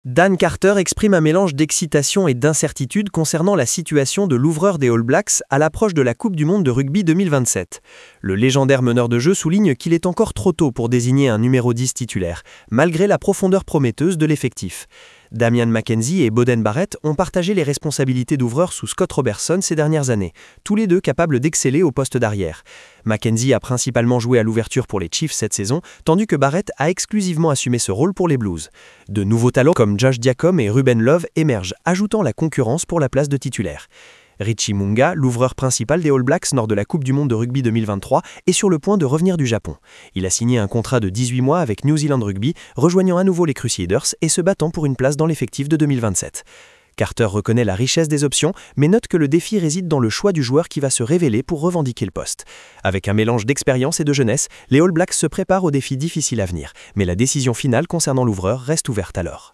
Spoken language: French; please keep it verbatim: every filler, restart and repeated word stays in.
Dan Carter exprime un mélange d'excitation et d'incertitude concernant la situation de l'ouvreur des All Blacks à l'approche de la Coupe du monde de rugby deux mille vingt-sept. Le légendaire meneur de jeu souligne qu'il est encore trop tôt pour désigner un numéro dix titulaire, malgré la profondeur prometteuse de l'effectif. Damian McKenzie et Beauden Barrett ont partagé les responsabilités d'ouvreur sous Scott Robertson ces dernières années, tous les deux capables d'exceller au poste d'arrière. McKenzie a principalement joué à l'ouverture pour les Chiefs cette saison, tandis que Barrett a exclusivement assumé ce rôle pour les Blues. De nouveaux talents comme Josh Diacom et Ruben Love émergent, ajoutant la concurrence pour la place de titulaire. Richie Munga, l'ouvreur principal des All Blacks lors de la Coupe du monde de rugby deux mille vingt-trois, est sur le point de revenir du Japon. Il a signé un contrat de dix-huit mois avec New Zealand Rugby, rejoignant à nouveau les Crusaders et se battant pour une place dans l'effectif de deux mille vingt-sept. Carter reconnaît la richesse des options, mais note que le défi réside dans le choix du joueur qui va se révéler pour revendiquer le poste. Avec un mélange d'expérience et de jeunesse, les All Blacks se préparent aux défis difficiles à venir, mais la décision finale concernant l'ouvreur reste ouverte alors.